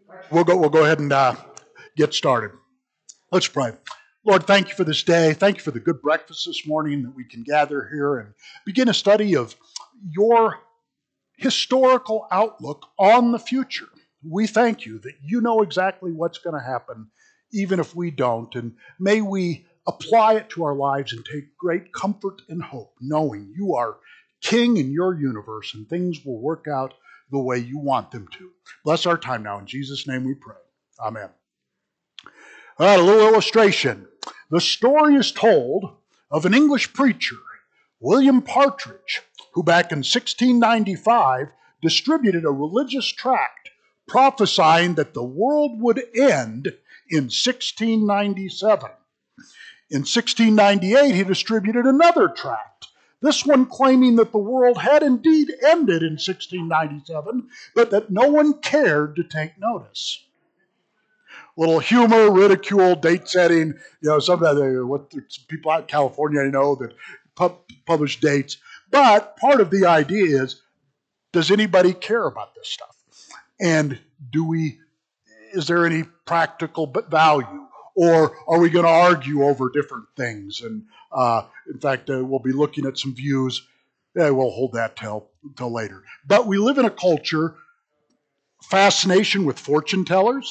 We'll go ahead and get started. Let's pray. Lord, thank you for this day. Thank you for the good breakfast this morning that we can gather here and begin a study of your historical outlook on the future. We thank you that you know exactly what's going to happen, even if we don't. And may we apply it to our lives and take great comfort and hope, knowing you are king in your universe and things will work out the way you want them to. Bless our time now. In Jesus' name we pray. Amen. All right, a little illustration. The story is told of an English preacher, William Partridge, who back in 1695 distributed a religious tract prophesying that the world would end in 1697. In 1698, he distributed another tract, this one claiming that the world had indeed ended in 1697, but that no one cared to take notice. Little humor, ridicule, date setting, some of what people out in California know that publish dates. But part of the idea is, does anybody care about this stuff? And is there any practical value? Or are we going to argue over different things? And in fact, we'll be looking at some views. We'll hold that till later. But we live in a culture, fascination with fortune tellers,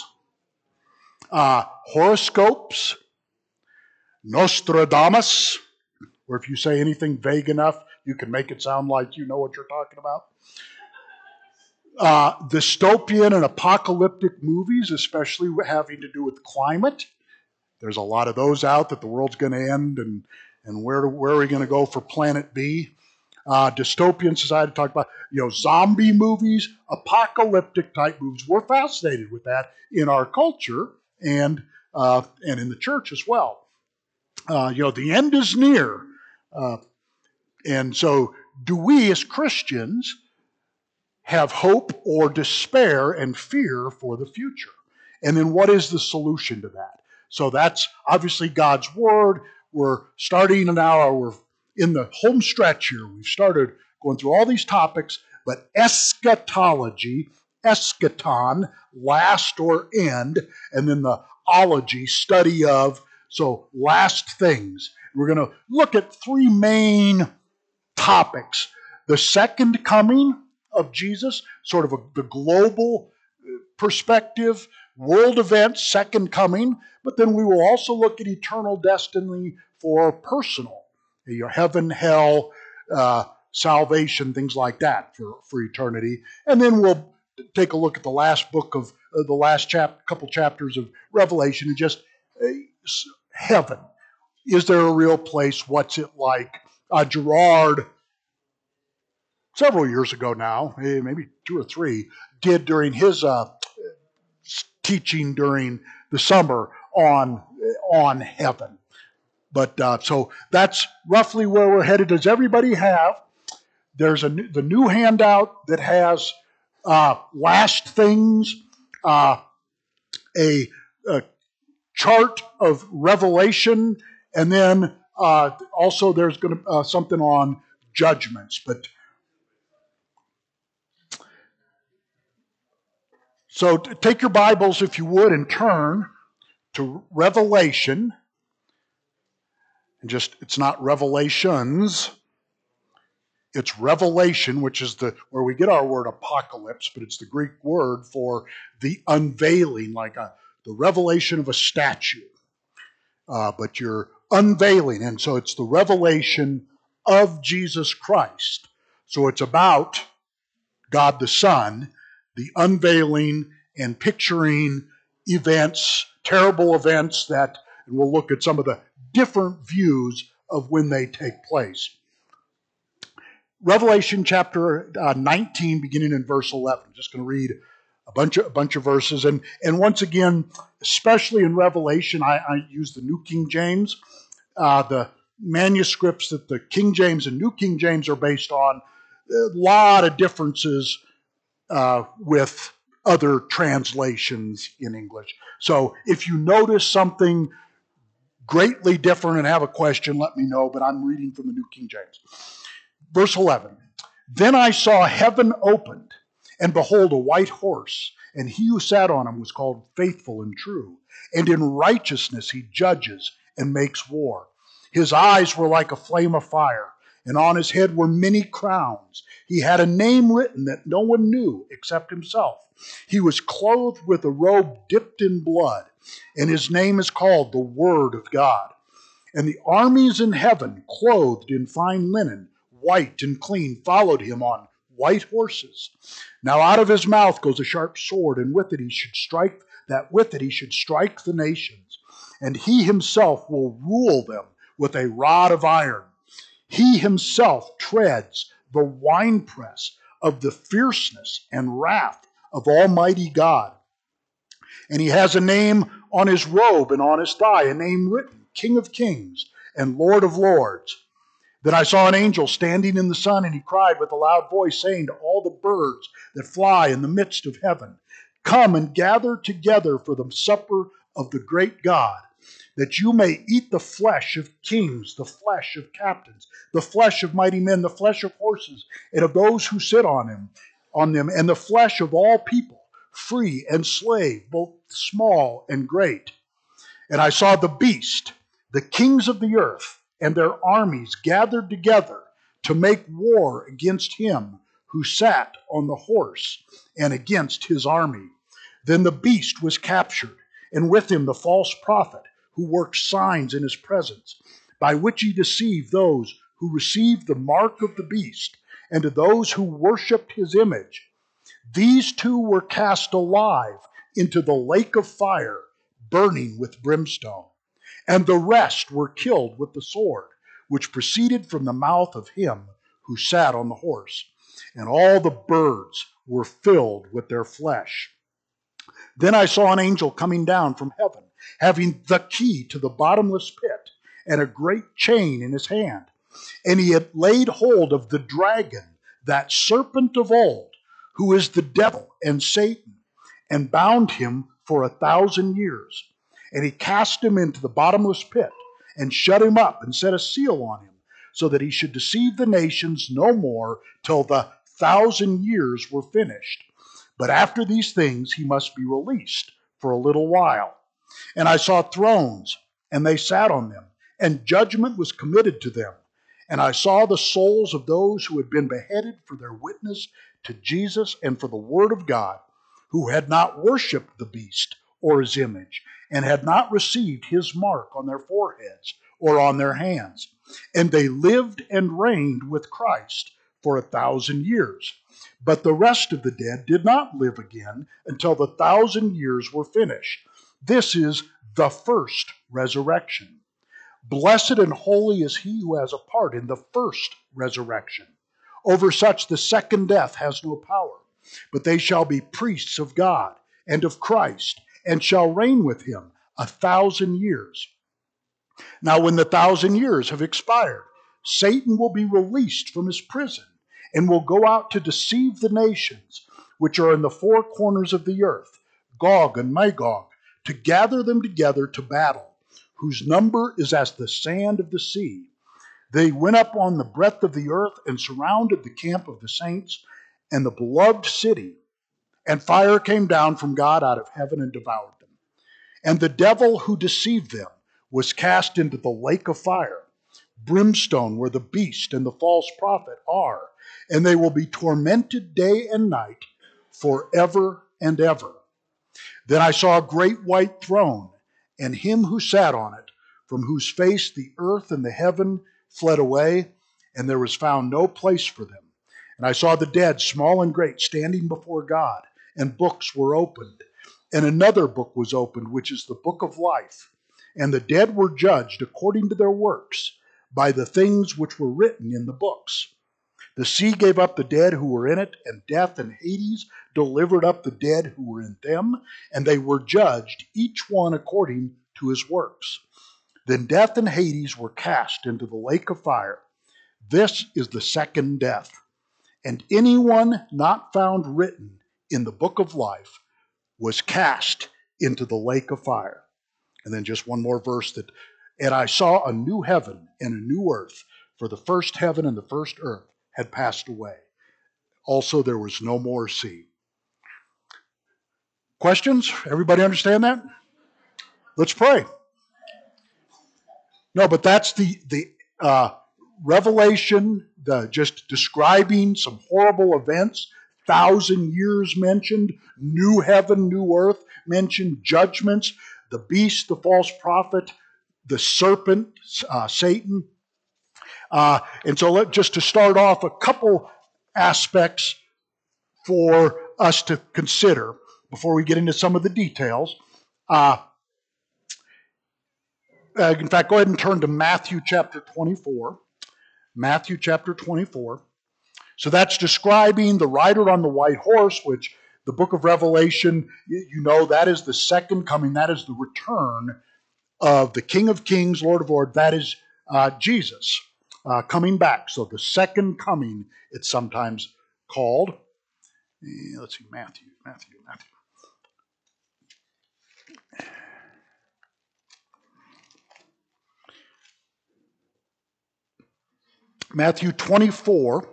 horoscopes, Nostradamus, where if you say anything vague enough, you can make it sound like you know what you're talking about. Dystopian and apocalyptic movies, especially having to do with climate. There's a lot of those out that the world's going to end, and where are we going to go for Planet B? Dystopian society, talk about zombie movies, apocalyptic type movies. We're fascinated with that in our culture and in the church as well. The end is near, and so do we as Christians have hope or despair and fear for the future? And then what is the solution to that? So that's obviously God's Word. We're starting now, we're in the home stretch here. We've started going through all these topics, but eschatology, eschaton, last or end, and then the ology, study of, so last things. We're going to look at three main topics. The second coming of Jesus, sort of the global perspective, world events, second coming, but then we will also look at eternal destiny for personal, heaven, hell, salvation, things like that for eternity. And then we'll take a look at the last book of the last couple chapters of Revelation and just heaven. Is there a real place? What's it like? Gerard, several years ago now, maybe 2 or 3, did during his teaching during the summer on heaven. But so that's roughly where we're headed. Does everybody have? There's the new handout that has last things, a chart of Revelation, and then also there's going to something on judgments. But so take your Bibles, if you would, and turn to Revelation. And it's not Revelations, it's Revelation, which is where we get our word apocalypse, but it's the Greek word for the unveiling, like the revelation of a statue. But you're unveiling, and so it's the revelation of Jesus Christ. So it's about God the Son, the unveiling and picturing events, terrible events and we'll look at some of the different views of when they take place. Revelation chapter 19, beginning in verse 11. I'm just going to read a bunch of verses. And once again, especially in Revelation, I use the New King James. The manuscripts that the King James and New King James are based on, a lot of differences with other translations in English. So if you notice something greatly different and have a question, let me know, but I'm reading from the New King James. Verse 11, Then I saw heaven opened, and behold, a white horse, and he who sat on him was called Faithful and True, and in righteousness he judges and makes war. His eyes were like a flame of fire, and on his head were many crowns. He had a name written that no one knew except himself. He was clothed with a robe dipped in blood, and his name is called the Word of God. And the armies in heaven, clothed in fine linen, white and clean, followed him on white horses. Now out of his mouth goes a sharp sword, and with it he should strike the nations. And he himself will rule them with a rod of iron. He himself treads the winepress of the fierceness and wrath of Almighty God. And he has a name on his robe and on his thigh, a name written, King of Kings and Lord of Lords. Then I saw an angel standing in the sun, and he cried with a loud voice, saying to all the birds that fly in the midst of heaven, Come and gather together for the supper of the great God, that you may eat the flesh of kings, the flesh of captains, the flesh of mighty men, the flesh of horses, and of those who sit on them, and the flesh of all people, free and slave, both small and great. And I saw the beast, the kings of the earth, and their armies gathered together to make war against him who sat on the horse and against his army. Then the beast was captured, and with him the false prophet, who worked signs in his presence, by which he deceived those who received the mark of the beast, and to those who worshipped his image. These two were cast alive into the lake of fire, burning with brimstone. And the rest were killed with the sword, which proceeded from the mouth of him who sat on the horse. And all the birds were filled with their flesh. Then I saw an angel coming down from heaven, having the key to the bottomless pit, and a great chain in his hand. And he had laid hold of the dragon, that serpent of old, who is the devil and Satan, and bound him for 1,000 years. And he cast him into the bottomless pit, and shut him up, and set a seal on him, so that he should deceive the nations no more till the 1,000 years were finished. But after these things he must be released for a little while. And I saw thrones, and they sat on them, and judgment was committed to them. And I saw the souls of those who had been beheaded for their witness to Jesus and for the word of God, who had not worshipped the beast or his image, and had not received his mark on their foreheads or on their hands. And they lived and reigned with Christ for 1,000 years. But the rest of the dead did not live again until the 1,000 years were finished. This is the first resurrection. Blessed and holy is he who has a part in the first resurrection. Over such the second death has no power, but they shall be priests of God and of Christ, and shall reign with him 1,000 years. Now when the 1,000 years have expired, Satan will be released from his prison, and will go out to deceive the nations, which are in the four corners of the earth, Gog and Magog, to gather them together to battle, whose number is as the sand of the sea. They went up on the breadth of the earth and surrounded the camp of the saints and the beloved city. And fire came down from God out of heaven and devoured them. And the devil who deceived them was cast into the lake of fire, brimstone, where the beast and the false prophet are, and they will be tormented day and night forever and ever. Then I saw a great white throne, and him who sat on it, from whose face the earth and the heaven fled away, and there was found no place for them. And I saw the dead, small and great, standing before God, and books were opened. And another book was opened, which is the book of life. And the dead were judged according to their works, by the things which were written in the books. The sea gave up the dead who were in it, and death and Hades delivered up the dead who were in them, and they were judged, each one according to his works. Then death and Hades were cast into the lake of fire. This is the second death. And anyone not found written in the book of life was cast into the lake of fire. And then just one more verse and I saw a new heaven and a new earth, for the first heaven and the first earth had passed away. Also there was no more sea. Questions? Everybody understand that? Let's pray. No, but that's the revelation, just describing some horrible events. 1,000 years mentioned, new heaven, new earth mentioned, judgments, the beast, the false prophet, the serpent, Satan. And so just to start off, a couple aspects for us to consider before we get into some of the details. In fact, go ahead and turn to Matthew chapter 24. Matthew chapter 24. So that's describing the rider on the white horse, which the book of Revelation, you know, that is the second coming. That is the return of the King of Kings, Lord of Lords. That is Jesus coming back. So the second coming, it's sometimes called. Let's see, Matthew. Matthew 24.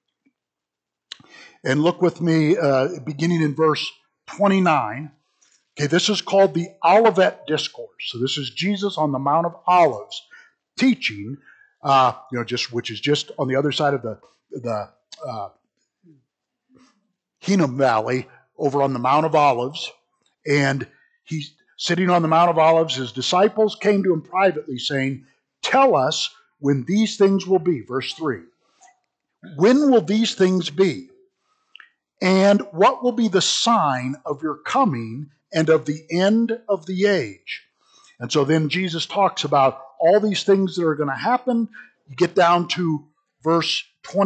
And look with me, beginning in verse 29. Okay, this is called the Olivet Discourse. So this is Jesus on the Mount of Olives teaching, which is just on the other side of the Hinnom Valley, over on the Mount of Olives. And he's sitting on the Mount of Olives. His disciples came to him privately, saying, "Tell us when these things will be." Verse 3. "When will these things be? And what will be the sign of your coming and of the end of the age?" And so then Jesus talks about all these things that are going to happen. You get down to verse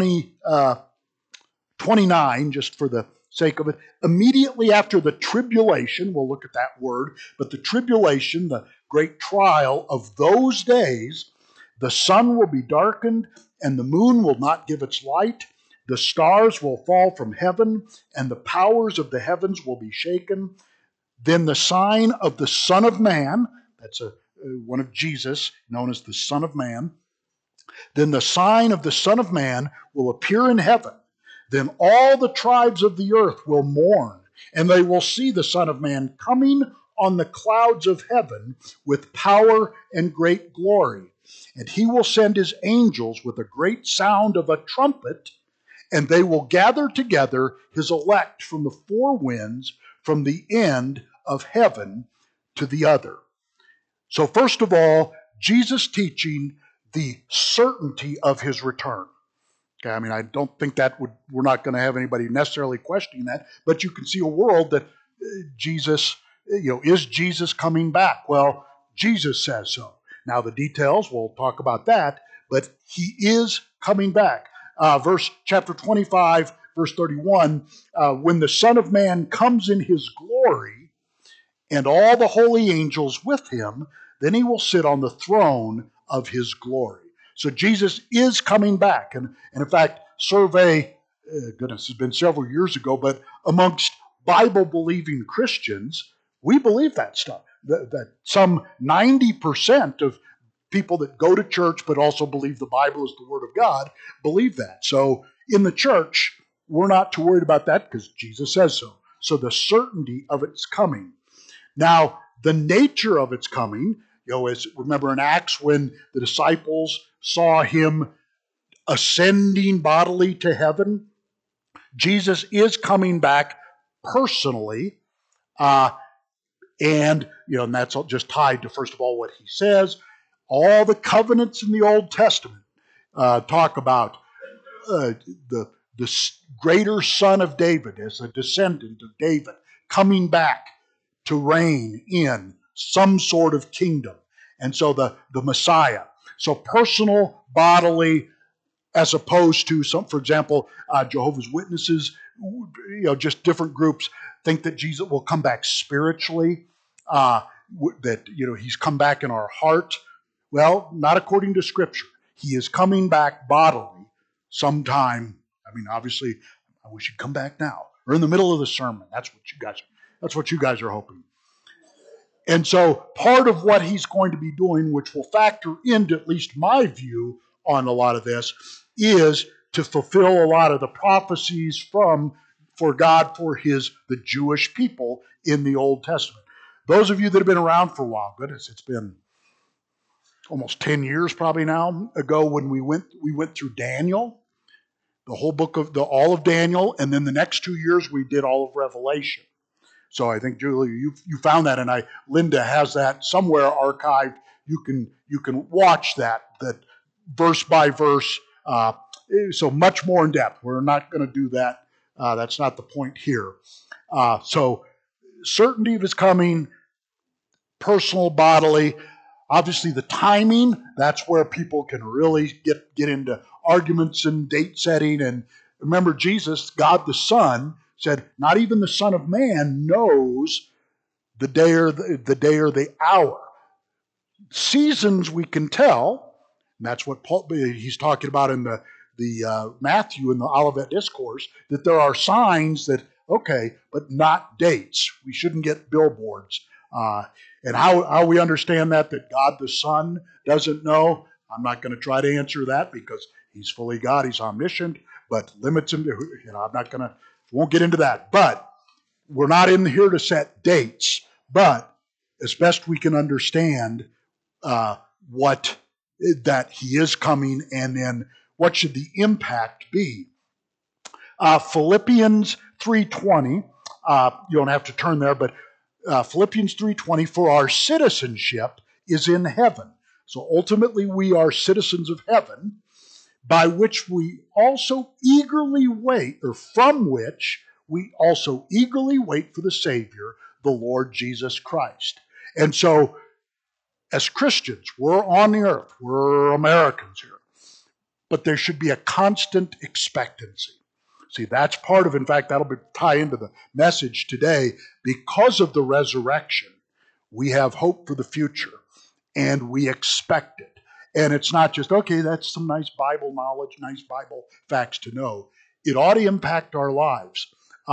29, just for the sake of it. "Immediately after the tribulation," we'll look at that word, but the tribulation, the great trial of those days, "the sun will be darkened, and the moon will not give its light. The stars will fall from heaven, and the powers of the heavens will be shaken. Then the sign of the Son of Man," that's one of Jesus, known as the Son of Man. "Then the sign of the Son of Man will appear in heaven. Then all the tribes of the earth will mourn, and they will see the Son of Man coming on the clouds of heaven with power and great glory. And he will send his angels with a great sound of a trumpet, and they will gather together his elect from the four winds, from the end of heaven to the other." So first of all, Jesus teaching the certainty of his return. Okay, I mean, I don't think we're not going to have anybody necessarily questioning that, but you can see a world that Jesus, is Jesus coming back? Well, Jesus says so. Now the details, we'll talk about that, but he is coming back. Chapter 25, verse 31, "When the Son of Man comes in his glory, and all the holy angels with him, then he will sit on the throne of his glory." So Jesus is coming back. And in fact, survey, goodness, it's been several years ago, but amongst Bible-believing Christians, we believe that stuff. That some 90% of people that go to church but also believe the Bible is the Word of God believe that. So in the church, we're not too worried about that because Jesus says so. So the certainty of its coming. Now, the nature of its coming, as remember in Acts when the disciples saw him ascending bodily to heaven, Jesus is coming back personally, and that's just tied to, first of all, what he says. All the covenants in the Old Testament talk about the greater son of David as a descendant of David coming back to reign in some sort of kingdom. And so the Messiah. So personal, bodily, as opposed to some, for example, Jehovah's Witnesses, just different groups think that Jesus will come back spiritually, that he's come back in our heart. Well, not according to Scripture. He is coming back bodily sometime. I mean, obviously, I wish he'd come back now or in the middle of the sermon. That's what you guys are hoping. And so part of what he's going to be doing, which will factor into at least my view on a lot of this, is to fulfill a lot of the prophecies from for God for the Jewish people in the Old Testament. Those of you that have been around for a while, goodness, it's been almost 10 years probably now ago when we went through Daniel, the whole book of all of Daniel, and then the next 2 years we did all of Revelation. So I think, Julie, you found that, and Linda has that somewhere archived. You can watch that verse by verse, so much more in depth. We're not going to do that. That's not the point here. So certainty of his coming, personal, bodily. Obviously, the timing, that's where people can really get into arguments and date setting. And remember, Jesus, God the Son, said, not even the Son of Man knows the day or the hour. Seasons we can tell, and that's what he's talking about in the Matthew in the Olivet Discourse, that there are signs that, okay, but not dates. We shouldn't get billboards. And how we understand that God the Son doesn't know, I'm not going to try to answer that because he's fully God, he's omniscient, but limits him to, won't get into that. But we're not in here to set dates, but as best we can understand what that he is coming, and then what should the impact be. Philippians 3:20, you don't have to turn there, but Philippians 3:20, for our citizenship is in heaven. So ultimately we are citizens of heaven, by which we also eagerly wait, or from which we also eagerly wait for the Savior, the Lord Jesus Christ. And so, as Christians, we're on the earth, we're Americans here, but there should be a constant expectancy. See, that's part of, in fact, that'll tie into the message today. Because of the resurrection, we have hope for the future, and we expect it. And it's not just, okay, that's some nice Bible knowledge, nice Bible facts to know. It ought to impact our lives.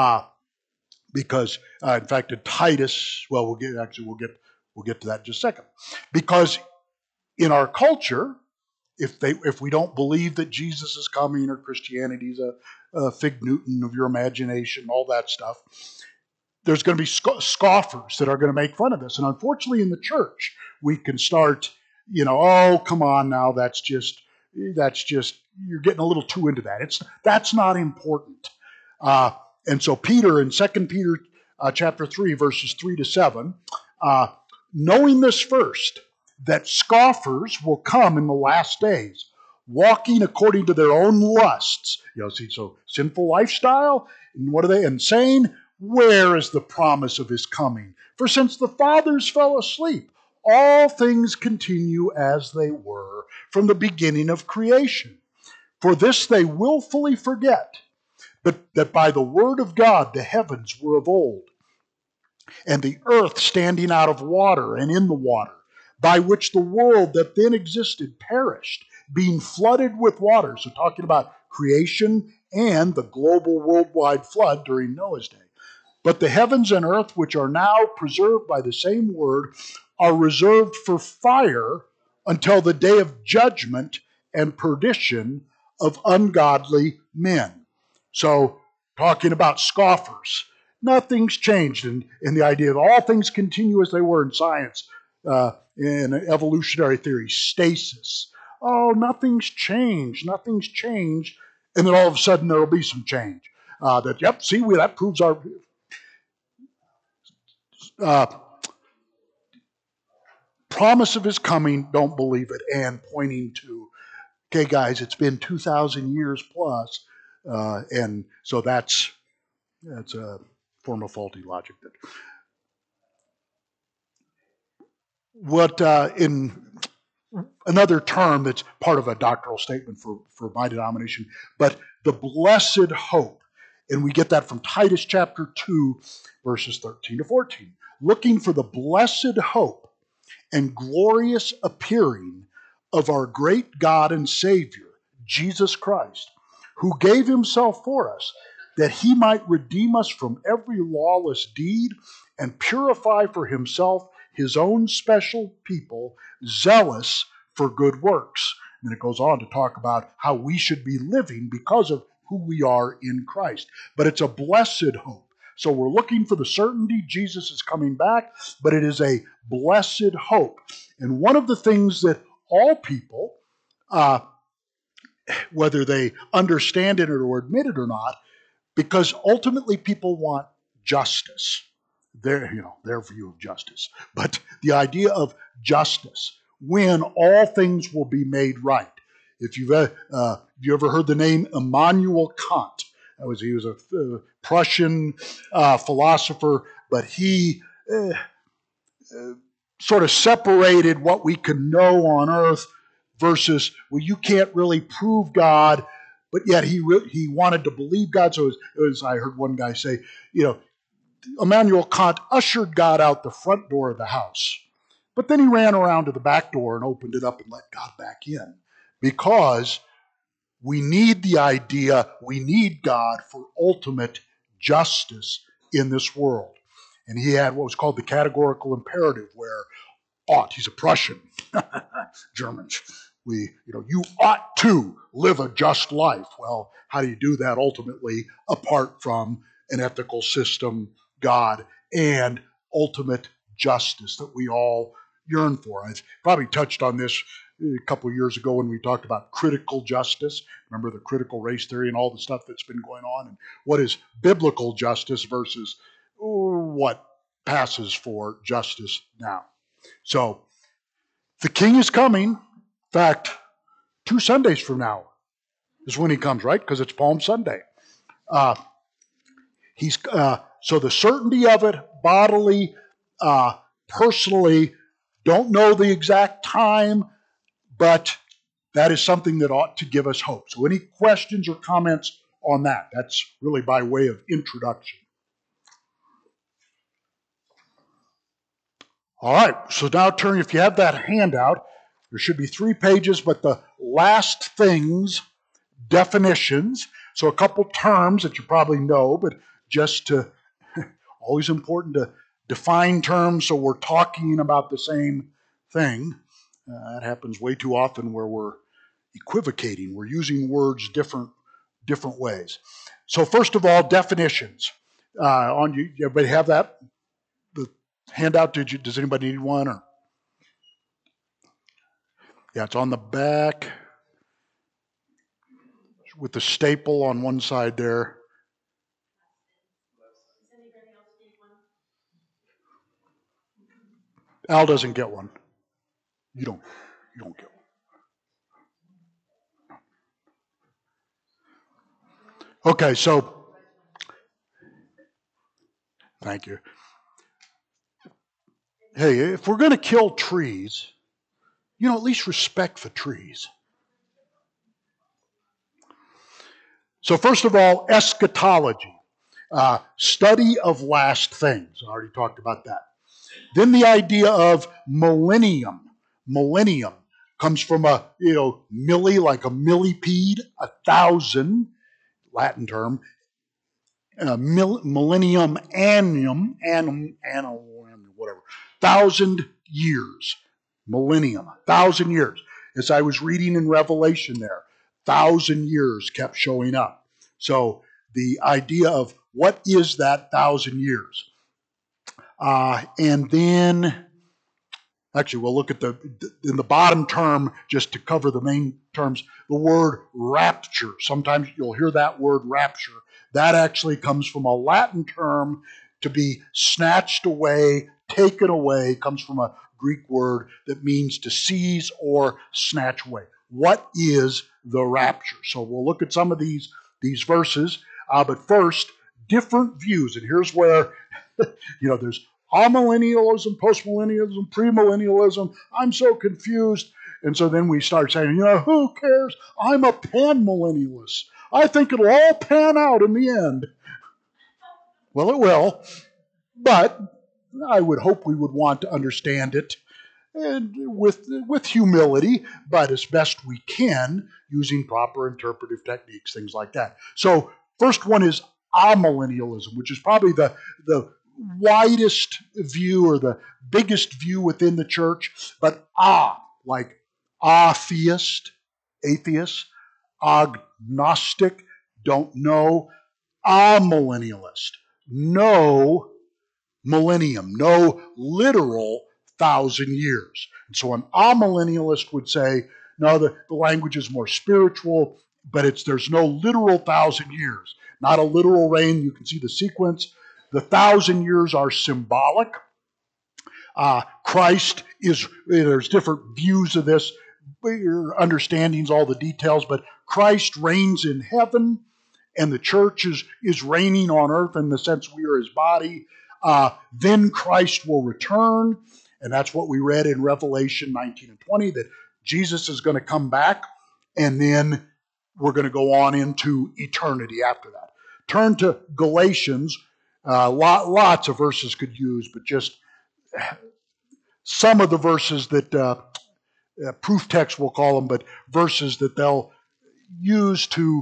Because, in fact, in Titus, well, we'll get to that in just a second. Because in our culture, if we don't believe that Jesus is coming, or Christianity is a fig Newton of your imagination, all that stuff, there's going to be scoffers that are going to make fun of this. And unfortunately, in the church, we can start, oh, come on now, that's just you're getting a little too into that. That's not important. And so Peter, in 2 Peter chapter 3, verses 3 to 7, knowing this first, that scoffers will come in the last days, walking according to their own lusts. So sinful lifestyle, and what are they? And saying, where is the promise of his coming? For since the fathers fell asleep, all things continue as they were from the beginning of creation. For this they willfully forget, but that by the word of God the heavens were of old, and the earth standing out of water and in the water, by which the world that then existed perished, being flooded with water. So talking about creation and the global worldwide flood during Noah's day. But the heavens and earth, which are now preserved by the same word, are reserved for fire until the day of judgment and perdition of ungodly men. So, talking about scoffers, nothing's changed in the idea that all things continue as they were in science, in evolutionary theory, stasis. Oh, nothing's changed. And then all of a sudden there will be some change. That proves our promise of his coming, don't believe it, and pointing to, okay, guys, it's been 2,000 years plus, and so that's a form of faulty logic. What in another term that's part of a doctrinal statement for my denomination, but the blessed hope, and we get that from Titus chapter 2, verses 13 to 14. Looking for the blessed hope and glorious appearing of our great God and Savior, Jesus Christ, who gave himself for us, that he might redeem us from every lawless deed and purify for himself his own special people, zealous for good works. And it goes on to talk about how we should be living because of who we are in Christ. But it's a blessed hope. So we're looking for the certainty Jesus is coming back, but it is a blessed hope. And one of the things that all people, whether they understand it or admit it or not, because ultimately people want justice, their view of justice, but the idea of justice, when all things will be made right. If you've you ever heard the name Immanuel Kant? He was a Prussian philosopher, but he sort of separated what we can know on earth versus, well, you can't really prove God, but yet he wanted to believe God. So I heard one guy say, Immanuel Kant ushered God out the front door of the house, but then he ran around to the back door and opened it up and let God back in, because we need we need God for ultimate justice in this world. And he had what was called the categorical imperative, where ought, he's a Prussian, Germans, you ought to live a just life. Well, how do you do that ultimately apart from an ethical system, God, and ultimate justice that we all yearn for? I probably touched on this a couple of years ago when we talked about critical justice. Remember the critical race theory and all the stuff that's been going on, and what is biblical justice versus what passes for justice now. So the King is coming. In fact, 2 Sundays from now is when he comes, right? Because it's Palm Sunday. So the certainty of it, bodily, personally, don't know the exact time, but that is something that ought to give us hope. So any questions or comments on that? That's really by way of introduction. All right, so now turn, if you have that handout, there should be 3 pages, but the last things, definitions. So a couple terms that you probably know, but just to, always important to define terms so we're talking about the same thing. That happens way too often where we're equivocating. We're using words different ways. So first of all, definitions. Everybody have that? The handout, does anybody need one? Or? Yeah, it's on the back with the staple on one side there. Al doesn't get one. You don't get one. Okay, so thank you. Hey, if we're going to kill trees, at least respect the trees. So first of all, eschatology, study of last things. I already talked about that. Then the idea of millennium. Millennium comes from a, milli, like a millipede, 1,000, Latin term. Millennium annum, whatever, 1,000 years. Millennium, 1,000 years. As I was reading in Revelation there, 1,000 years kept showing up. So the idea of what is that 1,000 years? And then, actually, we'll look at in the bottom term, just to cover the main terms, the word rapture. Sometimes you'll hear that word rapture. That actually comes from a Latin term, to be snatched away, taken away, comes from a Greek word that means to seize or snatch away. What is the rapture? So we'll look at some of these verses, but first, different views. And here's where, there's amillennialism, postmillennialism, premillennialism. I'm so confused. And so then we start saying, who cares? I'm a panmillennialist. I think it'll all pan out in the end. Well, it will, but I would hope we would want to understand it and with humility, but as best we can, using proper interpretive techniques, things like that. So first one is amillennialism, which is probably the widest view or the biggest view within the church, but like atheist, agnostic, don't know amillennialist. No millennium, no literal 1,000 years. And so an amillennialist would say, no, the language is more spiritual, but there's no literal 1,000 years, not a literal reign. You can see the sequence. The 1,000 years are symbolic. Christ there's different views of this, your understandings, all the details, but Christ reigns in heaven, and the church is reigning on earth in the sense we are his body. Then Christ will return, and that's what we read in Revelation 19 and 20, that Jesus is going to come back, and then we're going to go on into eternity after that. Turn to Galatians. Lots of verses could use, but just some of the verses that proof text we'll call them, but verses that they'll use to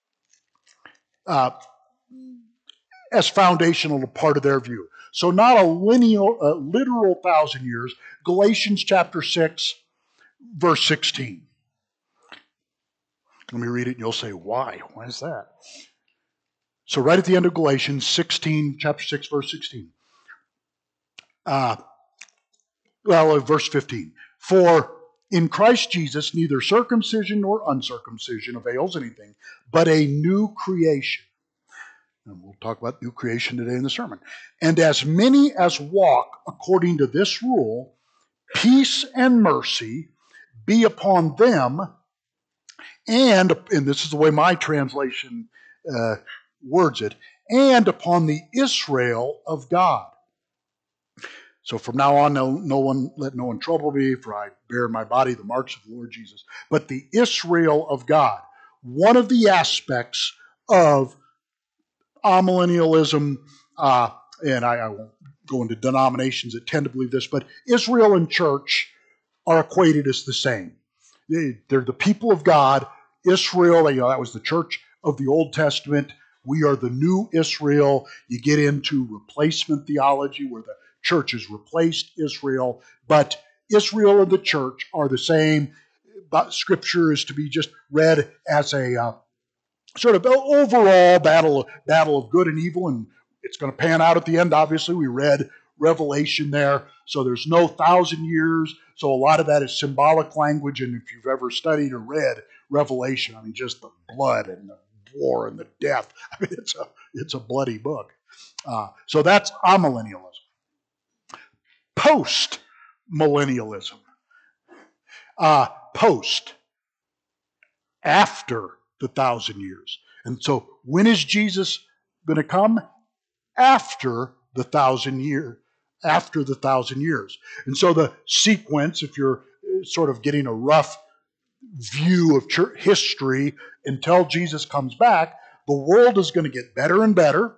as foundational part of their view. So not a literal 1,000 years. Galatians chapter 6, verse 16. Let me read it and you'll say, why? Why is that? So right at the end of Galatians 16, chapter 6, verse 16. Verse 15. For in Christ Jesus neither circumcision nor uncircumcision avails anything, but a new creation. And we'll talk about new creation today in the sermon. And as many as walk according to this rule, peace and mercy be upon them, and this is the way my translation words it, and upon the Israel of God. So from now on, let no one trouble me, for I bear in my body the marks of the Lord Jesus. But the Israel of God, one of the aspects of amillennialism, and I won't go into denominations that tend to believe this, but Israel and church are equated as the same. They're the people of God. Israel, that was the church of the Old Testament. We are the new Israel. You get into replacement theology where the church has replaced Israel, but Israel and the church are the same. But Scripture is to be just read as a sort of overall battle of good and evil, and it's going to pan out at the end. Obviously, we read Revelation there, so there's no 1,000 years, so a lot of that is symbolic language, and if you've ever studied or read Revelation, I mean, just the blood and the war and the death, I mean, it's a bloody book. So that's amillennialism. Post-millennialism. Post. After the 1,000 years. And so when is Jesus going to come? After the 1,000 years. After the 1,000 years. And so the sequence, if you're sort of getting a rough view of church history until Jesus comes back, the world is going to get better and better.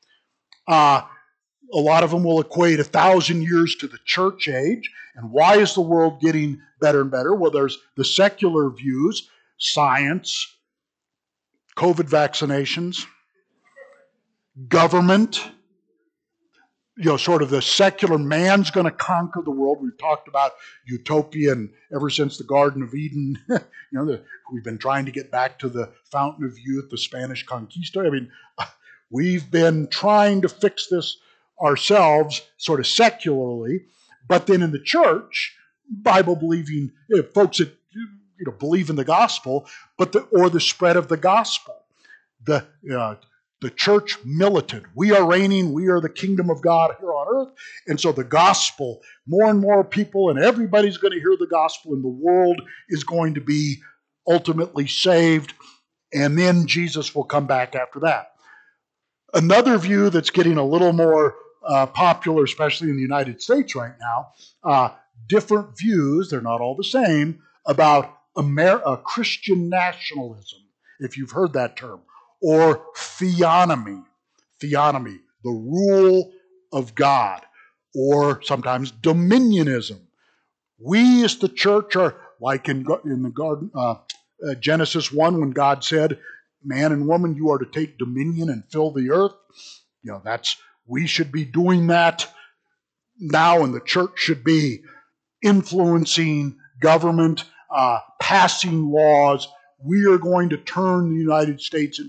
A lot of them will equate 1,000 years to the church age. And why is the world getting better and better? Well, there's the secular views, science, COVID vaccinations, government, sort of the secular man's going to conquer the world. We've talked about utopia, and ever since the Garden of Eden, we've been trying to get back to the Fountain of Youth, the Spanish Conquista. I mean, we've been trying to fix this ourselves, sort of secularly, but then in the church, Bible-believing folks that believe in the gospel, or the spread of the gospel. The church militant. We are reigning. We are the kingdom of God here on earth. And so the gospel, more and more people, and everybody's going to hear the gospel, and the world is going to be ultimately saved. And then Jesus will come back after that. Another view that's getting a little more popular, especially in the United States right now, different views, they're not all the same, about Christian nationalism, if you've heard that term, or theonomy, the rule of God, or sometimes dominionism. We as the church are like in the garden, Genesis 1, when God said, man and woman, you are to take dominion and fill the earth. We should be doing that now, and the church should be influencing government, passing laws. We are going to turn the United States into a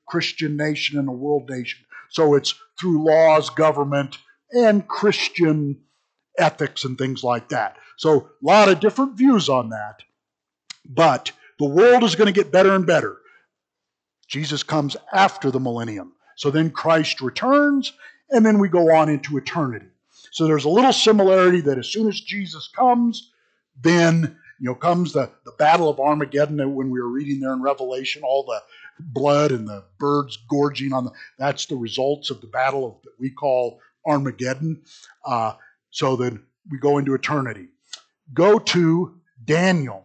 Christian nation and a world nation. So it's through laws, government, and Christian ethics and things like that. So a lot of different views on that. But the world is going to get better and better. Jesus comes after the millennium. So then Christ returns, and then we go on into eternity. So there's a little similarity that as soon as Jesus comes, then comes the battle of Armageddon when we were reading there in Revelation, all the blood and the birds gorging on that's the results of the battle that we call Armageddon. So then we go into eternity. Go to Daniel.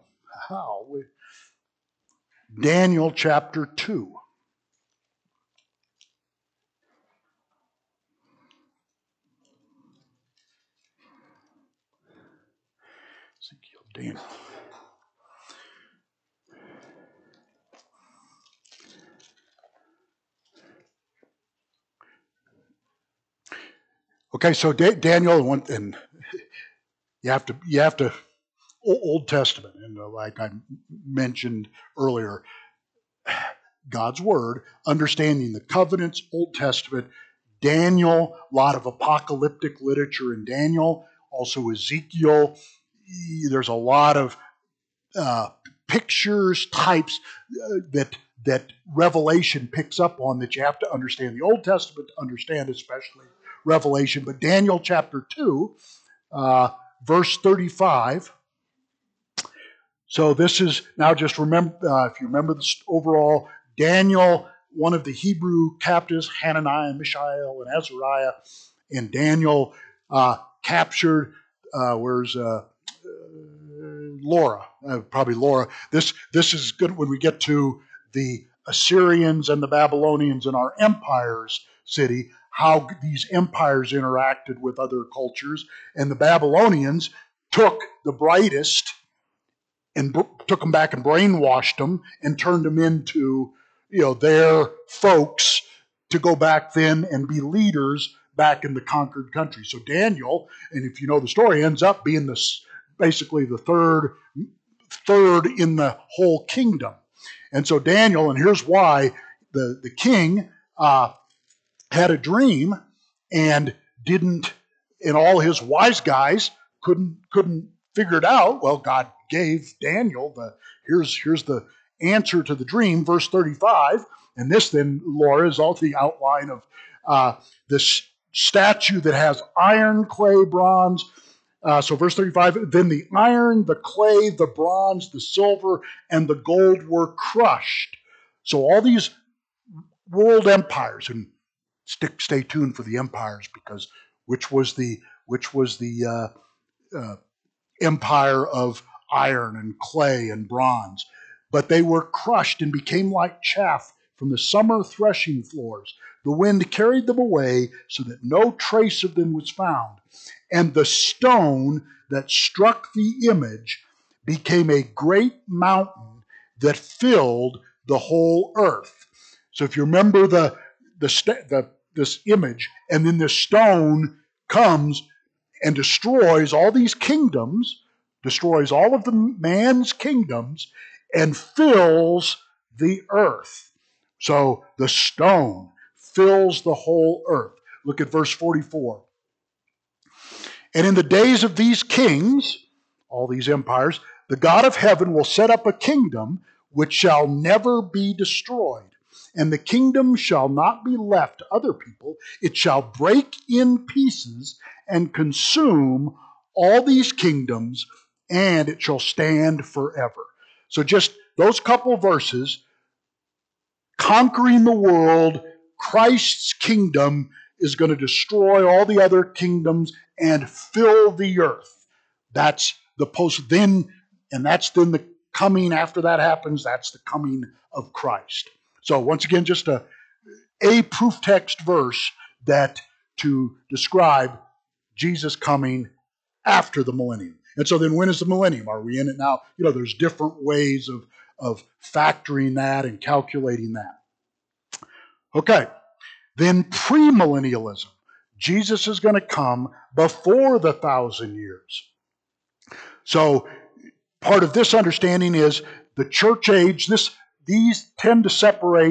Daniel chapter 2. Daniel. Okay, so Daniel, and you have to Old Testament, and like I mentioned earlier, God's Word, understanding the covenants, Old Testament, Daniel, a lot of apocalyptic literature in Daniel, also Ezekiel. There's a lot of pictures, types that Revelation picks up on that you have to understand the Old Testament to understand, especially Revelation. But Daniel chapter 2, verse 35. So this is, now just remember, if you remember this overall, Daniel, one of the Hebrew captives, Hananiah, Mishael, and Azariah, and Daniel captured, where's Laura, probably Laura. This is good when we get to the Assyrians and the Babylonians in our empire's city, how these empires interacted with other cultures. And the Babylonians took the brightest and took them back and brainwashed them and turned them into their folks to go back then and be leaders back in the conquered country. So Daniel, and if you know the story, ends up being basically the third in the whole kingdom. And so Daniel, and here's why, the king had a dream and all his wise guys couldn't figure it out. Well, God gave Daniel here's the answer to the dream, verse 35. And this then, Laura, is all the outline of this statue that has iron, clay, bronze. So verse 35, then the iron, the clay, the bronze, the silver, and the gold were crushed. So all these world empires, and stay tuned for the empires, because which was the empire of iron and clay and bronze. But they were crushed and became like chaff from the summer threshing floors. The wind carried them away so that no trace of them was found. And the stone that struck the image became a great mountain that filled the whole earth. So if you remember this image, and then the stone comes and destroys all these kingdoms, destroys all of the man's kingdoms, and fills the earth. So the stone fills the whole earth. Look at verse 44. And in the days of these kings, all these empires, the God of heaven will set up a kingdom which shall never be destroyed. And the kingdom shall not be left to other people. It shall break in pieces and consume all these kingdoms, and it shall stand forever. So just those couple verses, conquering the world, Christ's kingdom is going to destroy all the other kingdoms and fill the earth. That's the then the coming after that happens. That's the coming of Christ. So once again, just a proof text verse that to describe Jesus coming after the millennium. And so then when is the millennium? Are we in it now? There's different ways of factoring that and calculating that. Okay, then premillennialism. Jesus is going to come before the 1,000 years. So part of this understanding is the church age. These tend to separate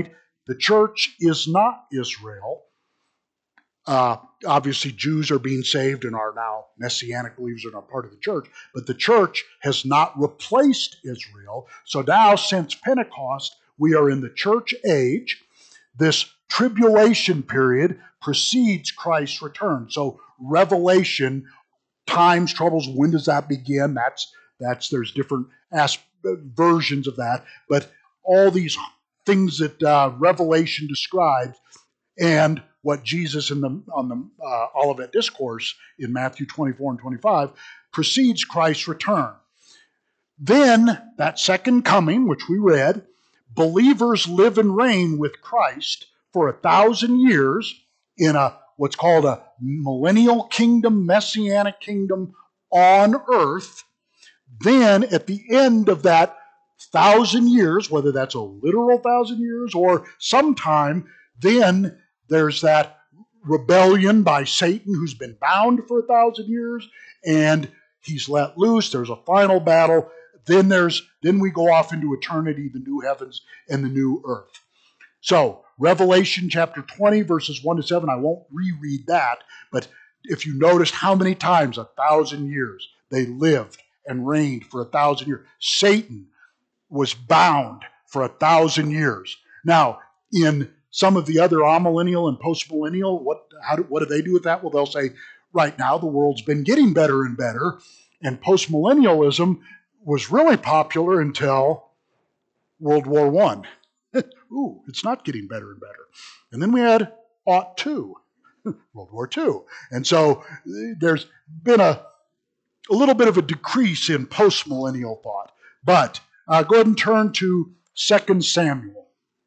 The church is not Israel. Obviously, Jews are being saved and are now Messianic believers and are part of the church, but the church has not replaced Israel. So now, since Pentecost, we are in the church age. This tribulation period precedes Christ's return. So Revelation, times, troubles, when does that begin? There's different versions of that, but all these things that Revelation describes and what Jesus on the Olivet Discourse in Matthew 24 and 25 precedes Christ's return. Then, that second coming, which we read, believers live and reign with Christ for 1,000 years in what's called a millennial kingdom, messianic kingdom on earth. Then, at the end of that 1,000 years, whether that's a literal 1,000 years or sometime, then there's that rebellion by Satan who's been bound for 1,000 years, and he's let loose. There's a final battle. Then we go off into eternity, the new heavens and the new earth. So, Revelation chapter 20, verses 1 to 7, I won't reread that, but if you noticed how many times 1,000 years they lived and reigned for 1,000 years. Satan was bound for 1,000 years. Now, in some of the other amillennial and postmillennial, what do they do with that? Well, they'll say, right now the world's been getting better and better, and postmillennialism was really popular until World War I. Ooh, it's not getting better and better. And then we had '02, World War II. And so there's been a little bit of a decrease in postmillennial thought. But go ahead and turn to 2 Samuel.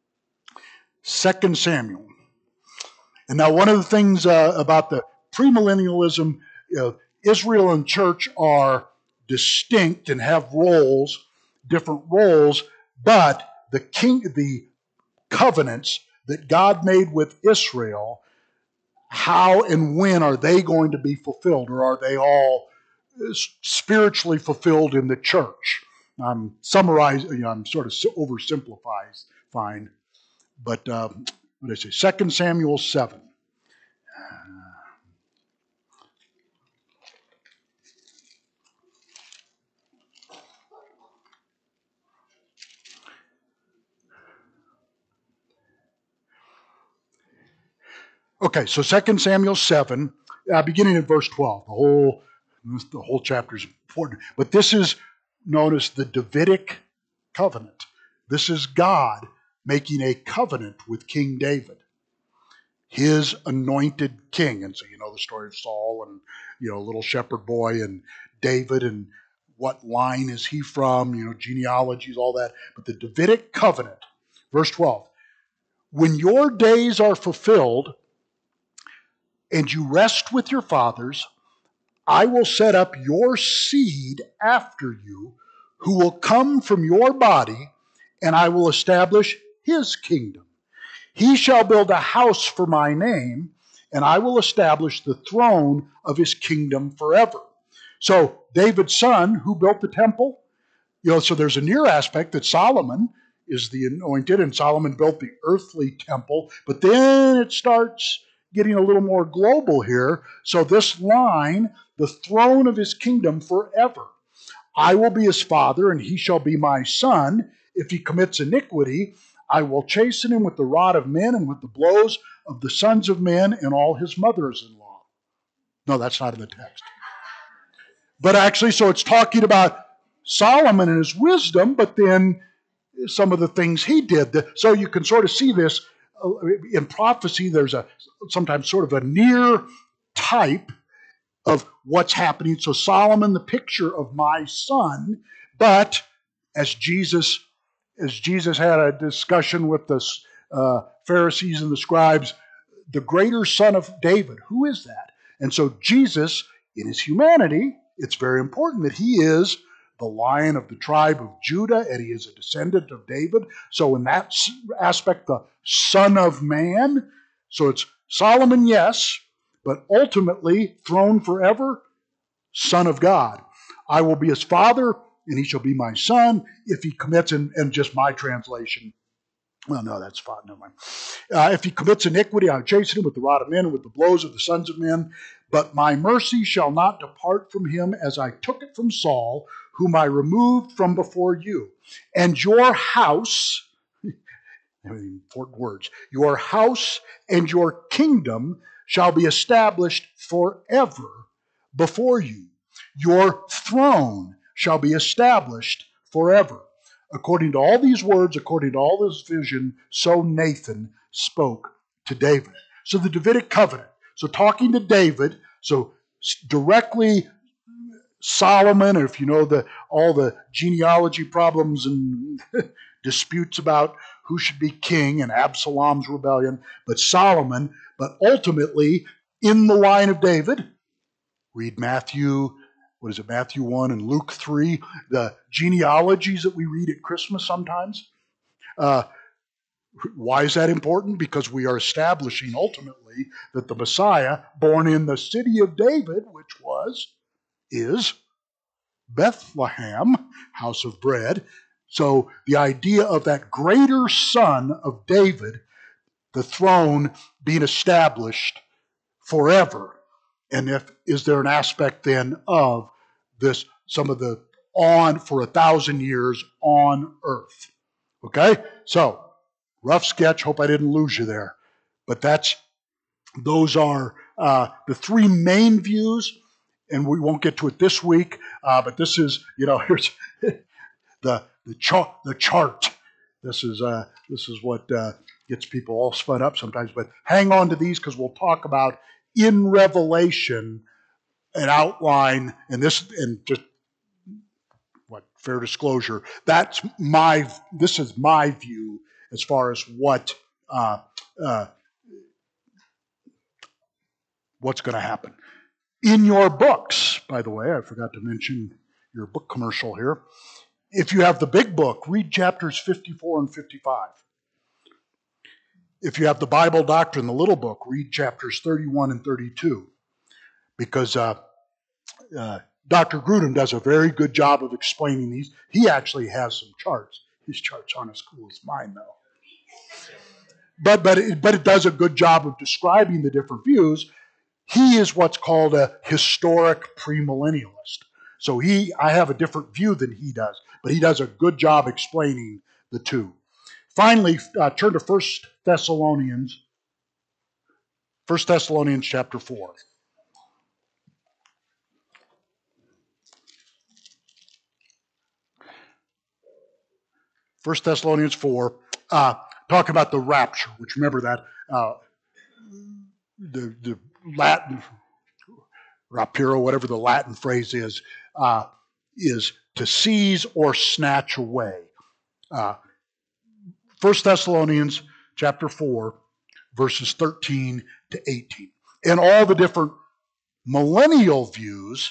2 Samuel. And now one of the things about the premillennialism, Israel and church are distinct and have different roles, but the covenants that God made with Israel, how and when are they going to be fulfilled, or are they all spiritually fulfilled in the church? I'm summarizing, I'm sort of oversimplifying, but what did I say? 2 Samuel 7. Okay, so 2 Samuel 7, beginning at verse 12. The whole chapter is important. But this is known as the Davidic covenant. This is God making a covenant with King David, his anointed king. And so you know the story of Saul and, little shepherd boy and David and what line is he from, genealogies, all that. But the Davidic covenant, verse 12, when your days are fulfilled and you rest with your fathers, I will set up your seed after you, who will come from your body, and I will establish his kingdom. He shall build a house for my name, and I will establish the throne of his kingdom forever. So David's son, who built the temple, so there's a near aspect that Solomon is the anointed, and Solomon built the earthly temple, but then it starts getting a little more global here. So this line, the throne of his kingdom forever. I will be his father, and he shall be my son. If he commits iniquity, I will chasten him with the rod of men and with the blows of the sons of men and all his mothers-in-law. No, that's not in the text. But actually, so it's talking about Solomon and his wisdom, but then some of the things he did. So you can sort of see this in prophecy. There's sometimes sort of a near type of what's happening. So Solomon, the picture of my son, but as Jesus had a discussion with the Pharisees and the scribes, the greater son of David, who is that? And so Jesus, in his humanity, it's very important that he is the Lion of the tribe of Judah, and he is a descendant of David. So in that aspect, the Son of Man. So it's Solomon, yes, but ultimately, throne forever, Son of God. I will be his father, and he shall be my son if he commits, and just my translation, Well, no, that's fine. Never mind. If he commits iniquity, I'll chasten him with the rod of men and with the blows of the sons of men. But my mercy shall not depart from him as I took it from Saul, whom I removed from before you. And your house, important words, your house and your kingdom shall be established forever before you. Your throne shall be established forever. According to all these words, according to all this vision, so Nathan spoke to David. So the Davidic covenant. So talking to David, so directly Solomon, if you know all the genealogy problems and disputes about who should be king and Absalom's rebellion, but Solomon, but ultimately in the line of David. Read Matthew 1 and Luke 3, the genealogies that we read at Christmas sometimes. Why is that important? Because we are establishing ultimately that the Messiah, born in the city of David, which is Bethlehem, house of bread. So the idea of that greater son of David, the throne being established forever. And is there an aspect then of this, some of the on for 1,000 years on earth? Okay? So, rough sketch. Hope I didn't lose you there. But those are the three main views, and we won't get to it this week. But this is, here's the chart. This is what gets people all spun up sometimes. But hang on to these because we'll talk about in Revelation an outline, and just fair disclosure. This is my view as far as what's going to happen. In your books, by the way, I forgot to mention your book commercial here. If you have the big book, read chapters 54 and 55. If you have the Bible Doctrine, the little book, read chapters 31 and 32. Because Dr. Grudem does a very good job of explaining these. He actually has some charts. His charts aren't as cool as mine, though. But it does a good job of describing the different views. He is what's called a historic premillennialist. So I have a different view than he does, but he does a good job explaining the two. Finally, turn to 1 Thessalonians chapter 4. 1 Thessalonians 4, talking about the rapture, which remember that the Latin, rapiro, whatever the Latin phrase is to seize or snatch away. 1 Thessalonians chapter 4, verses 13 to 18. And all the different millennial views,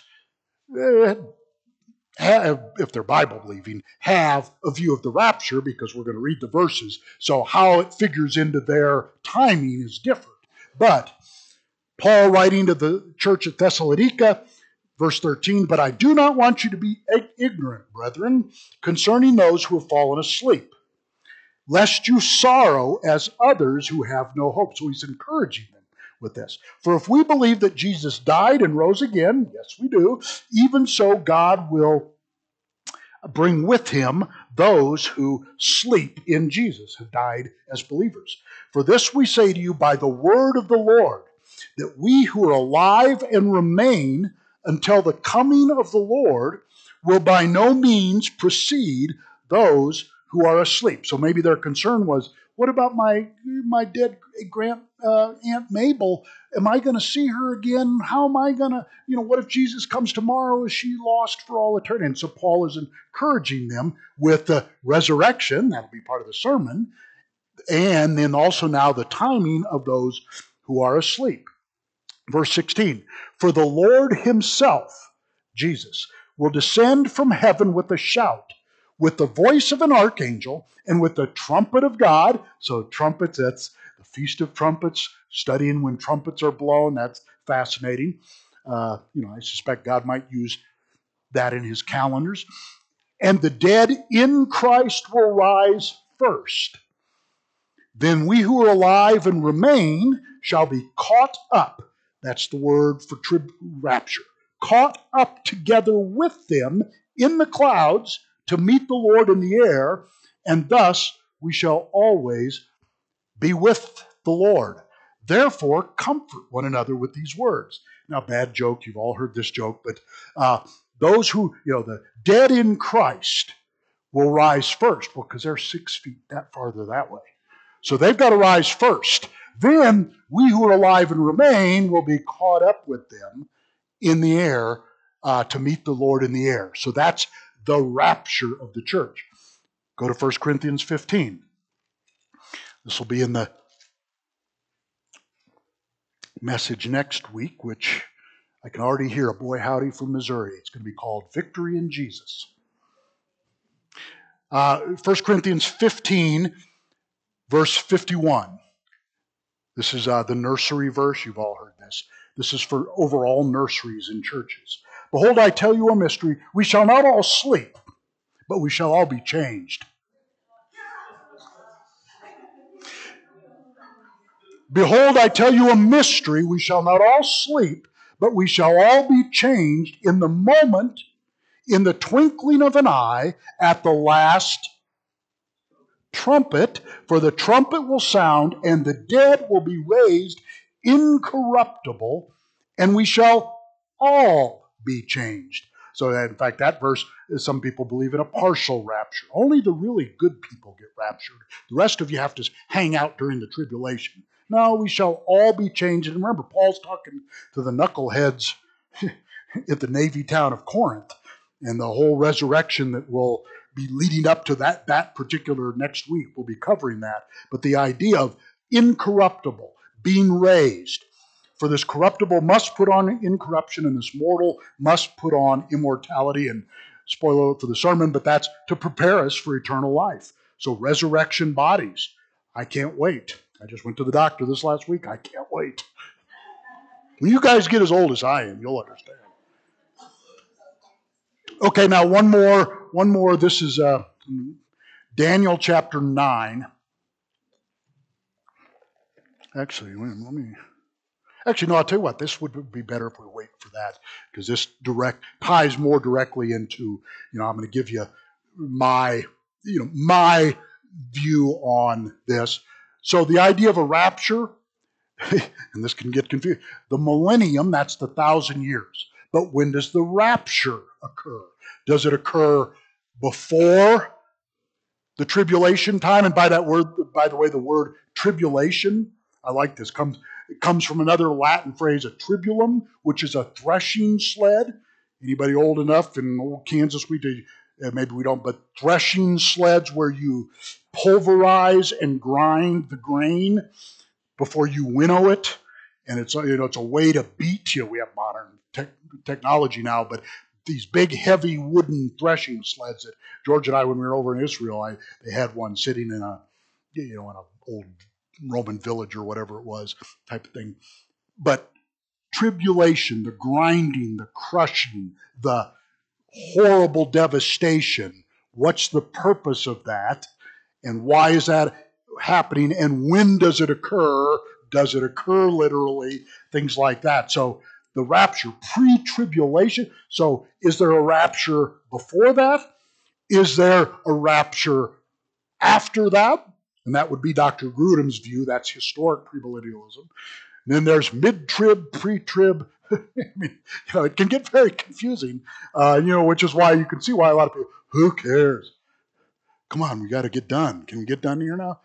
if they're Bible believing, have a view of the rapture because we're going to read the verses. So how it figures into their timing is different. But Paul writing to the church at Thessalonica, verse 13, but I do not want you to be ignorant, brethren, concerning those who have fallen asleep, lest you sorrow as others who have no hope. So he's encouraging them with this. For if we believe that Jesus died and rose again, yes we do, even so God will bring with him those who sleep in Jesus, have died as believers. For this we say to you by the word of the Lord, that we who are alive and remain until the coming of the Lord will by no means precede those who are asleep. So maybe their concern was, what about my dead Aunt Mabel? Am I going to see her again? How am I going to, what if Jesus comes tomorrow? Is she lost for all eternity? And so Paul is encouraging them with the resurrection. That'll be part of the sermon. And then also now the timing of those who are asleep. Verse 16, for the Lord himself, Jesus, will descend from heaven with a shout, with the voice of an archangel, and with the trumpet of God. So trumpets, that's the Feast of Trumpets, studying when trumpets are blown. That's fascinating. I suspect God might use that in his calendars. And the dead in Christ will rise first. Then we who are alive and remain shall be caught up. That's the word for rapture. Caught up together with them in the clouds to meet the Lord in the air, and thus we shall always be with the Lord. Therefore, comfort one another with these words. Now, bad joke, you've all heard this joke, but those who, the dead in Christ will rise first, because they're 6 feet that farther that way. So they've got to rise first. Then we who are alive and remain will be caught up with them in the air to meet the Lord in the air. So that's the rapture of the church. Go to 1 Corinthians 15. This will be in the message next week, which I can already hear a boy howdy from Missouri. It's going to be called Victory in Jesus. 1 Corinthians 15, verse 51. This is the nursery verse. You've all heard this. This is for overall nurseries in churches. Behold, I tell you a mystery. We shall not all sleep, but we shall all be changed. Behold, I tell you a mystery. We shall not all sleep, but we shall all be changed in the moment, in the twinkling of an eye, at the last trumpet. For the trumpet will sound, and the dead will be raised incorruptible, and we shall all be changed. So that, in fact, that verse, some people believe in a partial rapture. Only the really good people get raptured. The rest of you have to hang out during the tribulation. No, we shall all be changed. And remember, Paul's talking to the knuckleheads at the navy town of Corinth, and the whole resurrection that will be leading up to that particular next week. We'll be covering that. But the idea of incorruptible, being raised. For this corruptible must put on incorruption, and this mortal must put on immortality. And spoiler alert for the sermon, but that's to prepare us for eternal life. So resurrection bodies. I can't wait. I just went to the doctor this last week. I can't wait. When you guys get as old as I am, you'll understand. Okay, now one more. This is Daniel chapter 9. Actually, no, I'll tell you what, this would be better if we wait for that, because this ties more directly into, I'm going to give you my view on this. So the idea of a rapture, and this can get confused, the millennium, that's the 1,000 years. But when does the rapture occur? Does it occur before the tribulation time? And by the way, the word tribulation, I like this, it comes from another Latin phrase, a tribulum, which is a threshing sled. Anybody old enough in old Kansas, maybe we don't, but threshing sleds where you pulverize and grind the grain before you winnow it. And it's a way to beat. We have modern technology now, but these big, heavy wooden threshing sleds that George and I, when we were over in Israel, they had one sitting in an old Roman village or whatever it was, type of thing. But tribulation, the grinding, the crushing, the horrible devastation, what's the purpose of that? And why is that happening? And when does it occur? Does it occur literally? Things like that. So the rapture, pre-tribulation. So is there a rapture before that? Is there a rapture after that? And that would be Dr. Grudem's view. That's historic premillennialism. And then there's mid-trib, pre-trib. It can get very confusing, which is why you can see why a lot of people, who cares? Come on, we got to get done. Can we get done here now?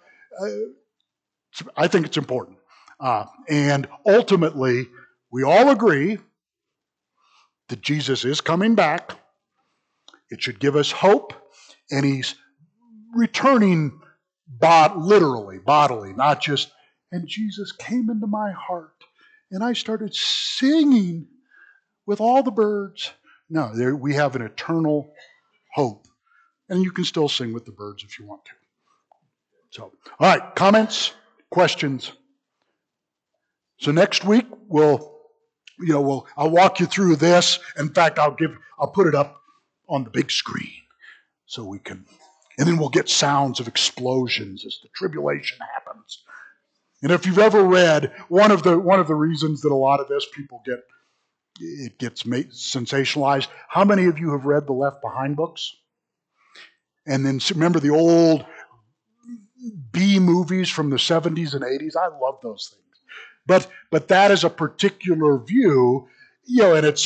I think it's important. And ultimately, we all agree that Jesus is coming back. It should give us hope. And he's returning literally, bodily, not just, and Jesus came into my heart and I started singing with all the birds. No, we have an eternal hope. And you can still sing with the birds if you want to. So, all right, comments, questions. So next week I'll walk you through this. In fact, I'll put it up on the big screen so we can. And then we'll get sounds of explosions as the tribulation happens. And if you've ever read, one of the reasons that a lot of this people gets sensationalized, how many of you have read the Left Behind books? And then remember the old B movies from the 70s and 80s? I love those things. But that is a particular view, and it's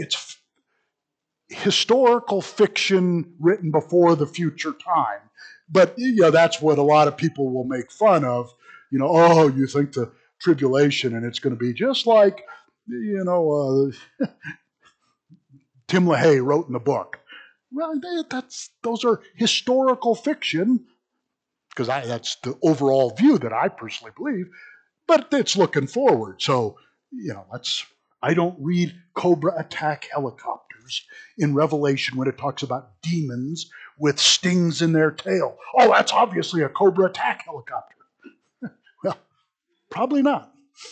historical fiction written before the future time. But that's what a lot of people will make fun of. Oh, you think the tribulation and it's going to be just like Tim LaHaye wrote in the book. Well, those are historical fiction, because that's the overall view that I personally believe. But it's looking forward. So I don't read Cobra attack helicopters in Revelation when it talks about demons with stings in their tail. Oh, that's obviously a Cobra attack helicopter. Well, probably not.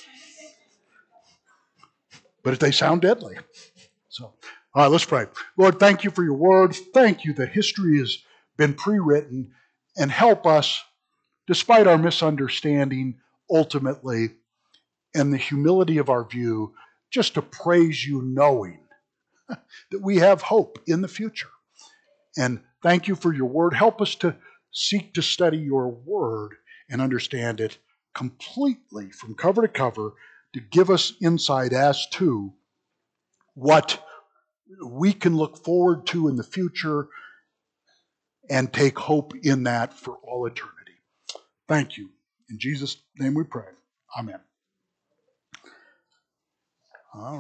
But they sound deadly. So, all right, let's pray. Lord, thank you for your word. Thank you that history has been pre-written, and help us, despite our misunderstanding, ultimately, and the humility of our view, just to praise you, knowing that we have hope in the future. And thank you for your word. Help us to seek to study your word and understand it completely from cover to cover, to give us insight as to what we can look forward to in the future and take hope in that for all eternity. Thank you. In Jesus' name we pray. Amen. All right.